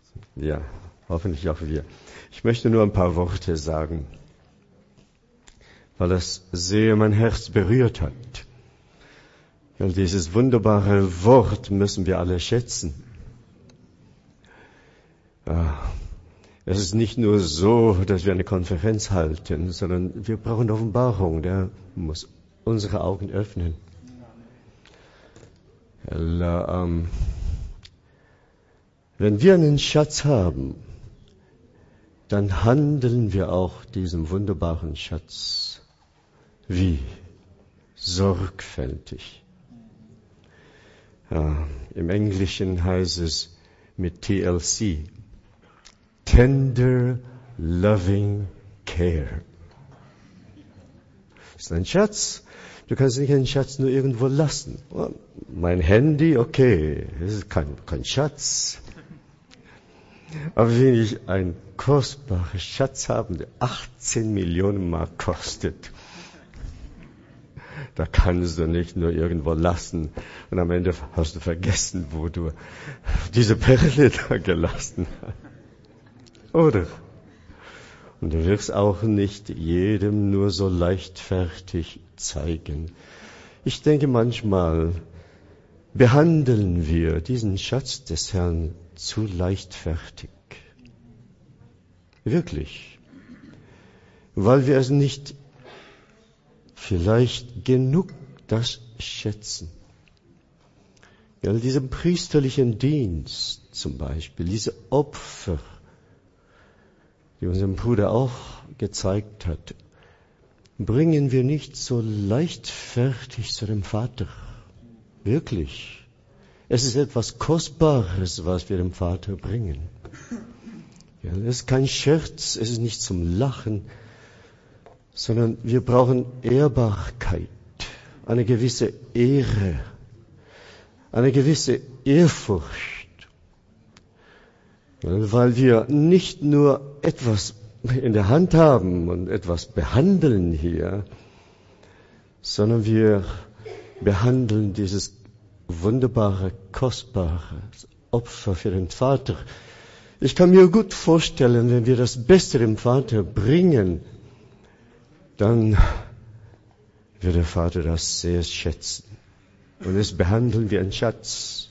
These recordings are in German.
Ja, hoffentlich auch wir. Ich möchte nur ein paar Worte sagen, weil das sehr mein Herz berührt hat. Weil dieses wunderbare Wort müssen wir alle schätzen. Es ist nicht nur so, dass wir eine Konferenz halten, sondern wir brauchen Offenbarung. Der muss unsere Augen öffnen. Wenn wir einen Schatz haben, dann handeln wir auch diesen wunderbaren Schatz. Wie? Sorgfältig. Ja, im Englischen heißt es mit TLC. Tender, loving care. Das ist ein Schatz. Du kannst nicht einen Schatz nur irgendwo lassen. Oh, mein Handy, okay, das ist kein Schatz. Aber wenn ich einen kostbaren Schatz habe, der 18 Millionen Mark kostet, da kannst du nicht nur irgendwo lassen und am Ende hast du vergessen, wo du diese Perle da gelassen hast. Oder? Und du wirst auch nicht jedem nur so leichtfertig zeigen. Ich denke, manchmal behandeln wir diesen Schatz des Herrn zu leichtfertig. Wirklich. Weil wir es nicht vielleicht genug das schätzen. Ja, diesen priesterlichen Dienst zum Beispiel, diese Opfer, die unserem Bruder auch gezeigt hat, bringen wir nicht so leichtfertig zu dem Vater. Wirklich. Es ist etwas Kostbares, was wir dem Vater bringen. Ja, es ist kein Scherz, es ist nicht zum Lachen, sondern wir brauchen Ehrbarkeit, eine gewisse Ehre, eine gewisse Ehrfurcht. Weil wir nicht nur etwas in der Hand haben und etwas behandeln hier, sondern wir behandeln dieses wunderbare, kostbare Opfer für den Vater. Ich kann mir gut vorstellen, wenn wir das Beste dem Vater bringen, dann wird der Vater das sehr schätzen. Und es behandeln wir einen Schatz.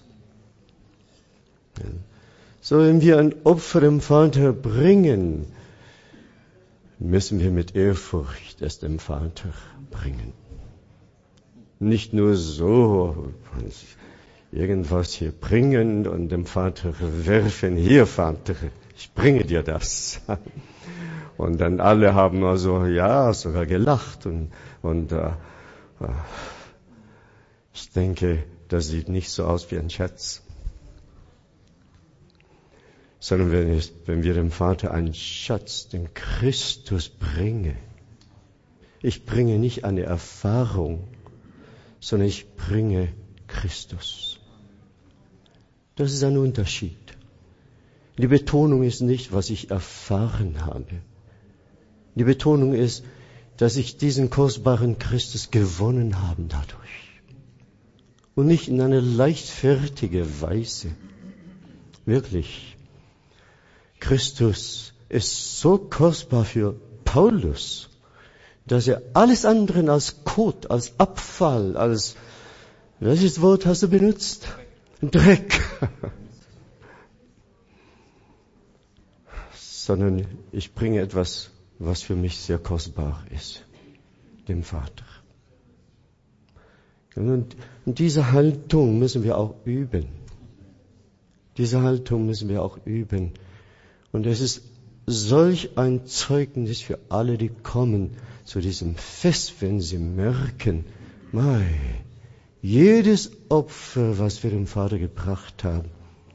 So, wenn wir ein Opfer dem Vater bringen, müssen wir mit Ehrfurcht es dem Vater bringen. Nicht nur so irgendwas hier bringen und dem Vater werfen. Hier, Vater, ich bringe dir das. Und dann alle haben also, ja, sogar gelacht. Und ich denke, das sieht nicht so aus wie ein Schatz. Sondern wenn wir dem Vater einen Schatz, den Christus bringen. Ich bringe nicht eine Erfahrung, sondern ich bringe Christus. Das ist ein Unterschied. Die Betonung ist nicht, was ich erfahren habe. Die Betonung ist, dass ich diesen kostbaren Christus gewonnen habe dadurch. Und nicht in eine leichtfertige Weise. Wirklich. Christus ist so kostbar für Paulus, dass er alles andere als Kot, als Abfall, als, welches Wort hast du benutzt? Dreck. Sondern ich bringe etwas, was für mich sehr kostbar ist, dem Vater. Und diese Haltung müssen wir auch üben. Diese Haltung müssen wir auch üben. Und es ist solch ein Zeugnis für alle, die kommen zu diesem Fest, wenn sie merken, jedes Opfer, was wir dem Vater gebracht haben,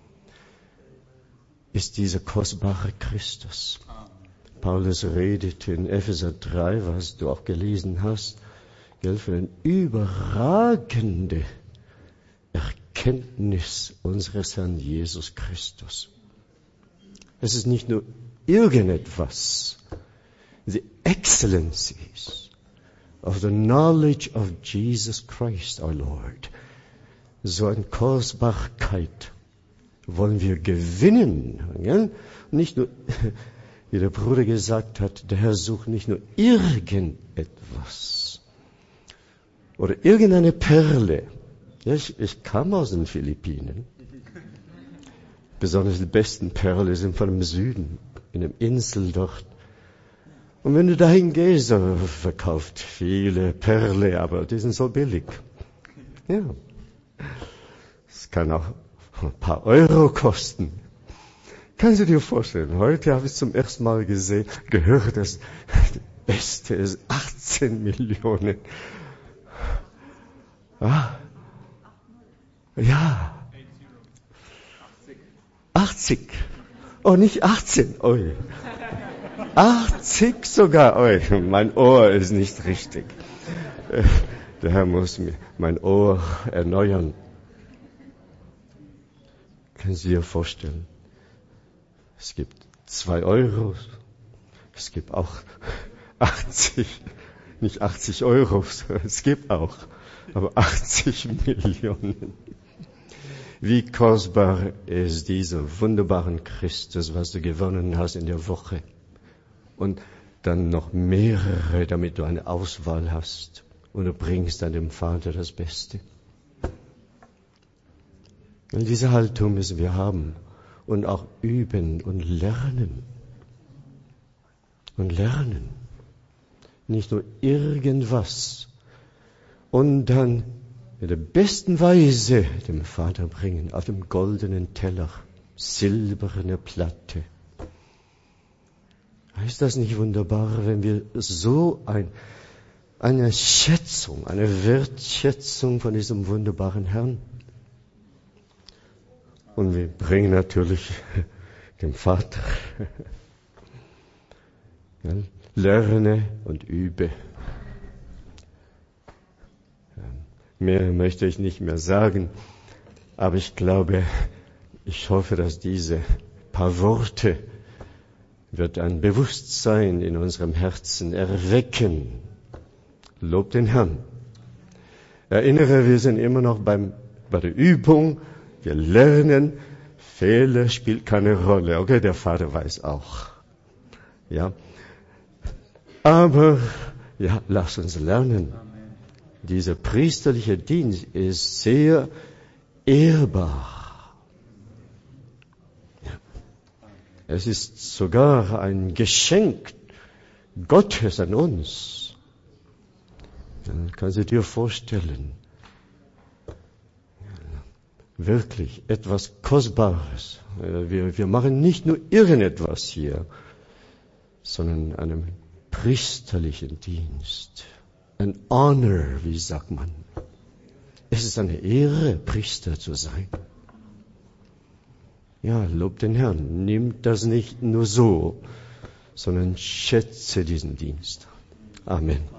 ist dieser kostbare Christus. Paulus redet in Epheser 3, was du auch gelesen hast, für eine überragende Erkenntnis unseres Herrn Jesus Christus. Es ist nicht nur irgendetwas. The excellencies of the knowledge of Jesus Christ, our Lord. So eine Kostbarkeit, wollen wir gewinnen. Gell? Nicht nur, wie der Bruder gesagt hat, der Herr sucht nicht nur irgendetwas oder irgendeine Perle. Ja, ich kam aus den Philippinen. Besonders die besten Perlen sind von dem Süden, in der Insel dort. Und wenn du dahin gehst, verkauft viele Perlen, aber die sind so billig. Ja. Es kann auch ein paar Euro kosten. Kannst du dir vorstellen, heute habe ich zum ersten Mal gehört, dass das Beste ist 18 Millionen. Ah. Ja. 80. Oh, nicht 18. Oh. 80 sogar. Oh, mein Ohr ist nicht richtig. Der Herr muss mir mein Ohr erneuern. Können Sie sich vorstellen? Es gibt 2 Euro. Es gibt auch 80. Nicht 80 Euro. Es gibt auch. Aber 80 Millionen. Wie kostbar ist dieser wunderbaren Christus, was du gewonnen hast in der Woche. Und dann noch mehrere, damit du eine Auswahl hast. Und du bringst an dem Vater das Beste. Und diese Haltung müssen wir haben. Und auch üben und lernen. Und lernen. Nicht nur irgendwas. Und dann mit der besten Weise dem Vater bringen, auf dem goldenen Teller, silberne Platte. Ist das nicht wunderbar, wenn wir so eine Schätzung, eine Wertschätzung von diesem wunderbaren Herrn? Und wir bringen natürlich dem Vater. Ja, lerne und übe. Mehr möchte ich nicht mehr sagen, aber ich hoffe, dass diese paar Worte wird ein Bewusstsein in unserem Herzen erwecken. Lob den Herrn. Erinnere, wir sind immer noch bei der Übung. Wir lernen. Fehler spielt keine Rolle. Okay, der Vater weiß auch. Ja. Aber, ja, lass uns lernen. Dieser priesterliche Dienst ist sehr ehrbar. Ja. Es ist sogar ein Geschenk Gottes an uns. Ja, kannst du dir vorstellen? Ja, wirklich etwas Kostbares. Wir machen nicht nur irgendetwas hier, sondern einen priesterlichen Dienst. Ein Honor, wie sagt man. Es ist eine Ehre, Priester zu sein. Ja, lob den Herrn. Nimm das nicht nur so, sondern schätze diesen Dienst. Amen.